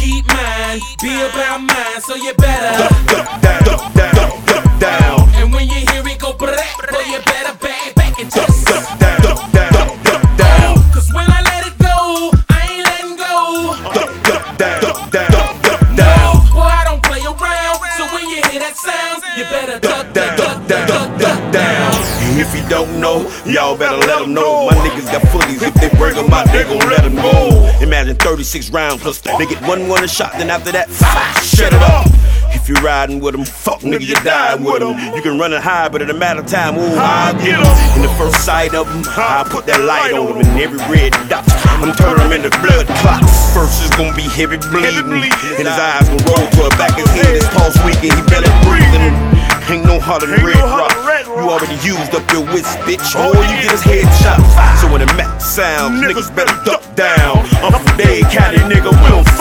keep mine, be about mine, so you better duck down, duck down, duck down. And when you hear it go brrrr, boy, you better back and just Duck down, duck down, duck down. Cause when I let it go, I ain't letting go. Duck down, duck down, duck down. Boy, I don't play around, so when you hear that sound, you better duck down, duck down, duck down. If you don't know, y'all better let them know. My niggas got fullies, if they bring them out, they gon' let them go. Imagine 36 rounds plus they get one a shot, then after that, shut it up. If you riding with them, fuck nigga, you dying with them. You can run it high, but in a matter of time, ooh, I'll get them. In the first sight of them, I'll put that light on them. And every red dot, I'm turning them into blood clots. First is gonna be heavy bleeding, and his eyes gon' roll to the back of his head. His pulse weak and he barely breathing. Ain't no harder than Red Rock. You already used up your wits, bitch. All you get is headshot. So when the Mac sounds, niggas better duck down. I'm from Dade County, nigga, we don't fuck